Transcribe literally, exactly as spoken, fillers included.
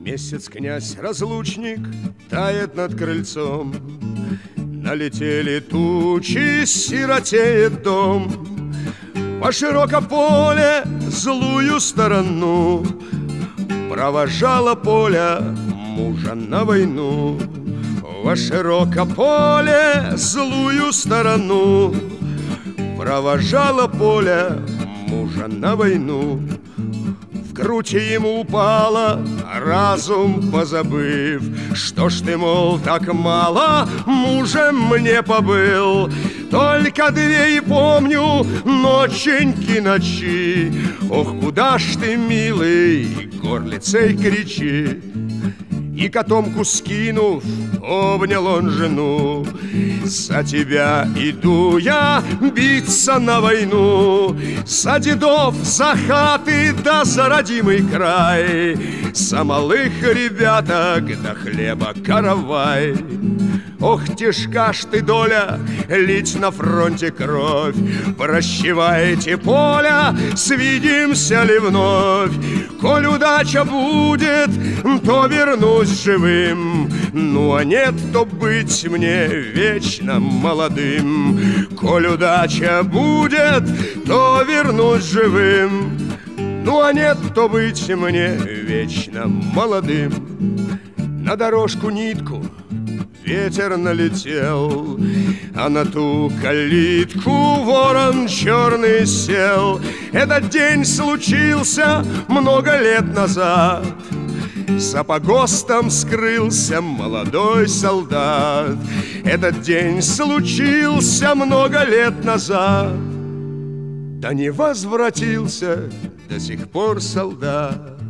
Месяц князь-разлучник тает над крыльцом. Налетели тучи, сиротеет дом. По широко поле злую сторону провожала Поля мужа на войну. Во широко поле злую сторону провожала Поля мужа на войну. В грудь ему упала, разум позабыв. Что ж ты, мол, так мало мужем мне побыл? Только две и помню ноченьки ночи. Ох, куда ж ты, милый, горлицей кричит. И котомку скинув, обнял он жену. За тебя иду я биться на войну, за дедов, за хаты, да за родимый край, за малых ребяток, да хлеба каравай. Ох, тяжка ж ты, доля, лить на фронте кровь. Прощевайте, Поля, свидимся ли вновь? Коль удача будет, то вернусь живым. Ну а нет, то быть мне вечно молодым. Коль удача будет, то вернусь живым. Ну а нет, то быть мне вечно молодым. На дорожку нитку ветер налетел, а на ту калитку ворон черный сел. Этот день случился много лет назад. За погостом скрылся молодой солдат. Этот день случился много лет назад. Да не возвратился до сих пор солдат.